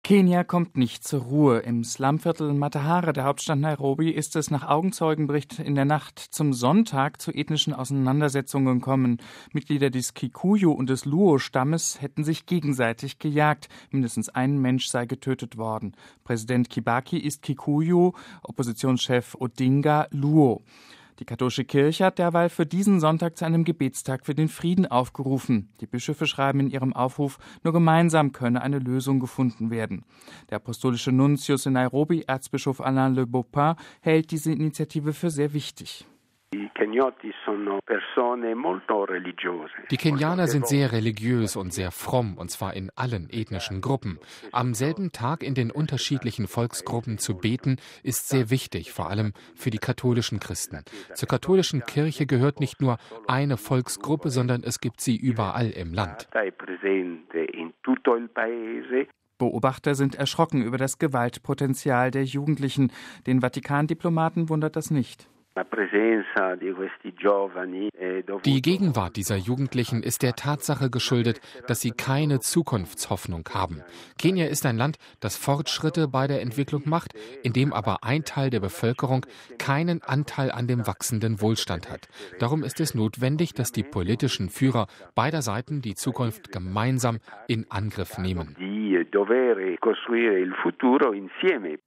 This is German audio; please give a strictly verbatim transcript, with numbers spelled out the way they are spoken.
Kenia kommt nicht zur Ruhe. Im Slumviertel Matahare der Hauptstadt Nairobi ist es nach Augenzeugenbericht in der Nacht zum Sonntag zu ethnischen Auseinandersetzungen gekommen. Mitglieder des Kikuyu- und des Luo-Stammes hätten sich gegenseitig gejagt. Mindestens ein Mensch sei getötet worden. Präsident Kibaki ist Kikuyu, Oppositionschef Odinga Luo. Die katholische Kirche hat derweil für diesen Sonntag zu einem Gebetstag für den Frieden aufgerufen. Die Bischöfe schreiben in ihrem Aufruf, nur gemeinsam könne eine Lösung gefunden werden. Der apostolische Nuntius in Nairobi, Erzbischof Alain Le Bopin, hält diese Initiative für sehr wichtig. Die Kenianer sind sehr religiös und sehr fromm, und zwar in allen ethnischen Gruppen. Am selben Tag in den unterschiedlichen Volksgruppen zu beten, ist sehr wichtig, vor allem für die katholischen Christen. Zur katholischen Kirche gehört nicht nur eine Volksgruppe, sondern es gibt sie überall im Land. Beobachter sind erschrocken über das Gewaltpotenzial der Jugendlichen. Den Vatikandiplomaten wundert das nicht. Die Gegenwart dieser Jugendlichen ist der Tatsache geschuldet, dass sie keine Zukunftshoffnung haben. Kenia ist ein Land, das Fortschritte bei der Entwicklung macht, in dem aber ein Teil der Bevölkerung keinen Anteil an dem wachsenden Wohlstand hat. Darum ist es notwendig, dass die politischen Führer beider Seiten die Zukunft gemeinsam in Angriff nehmen.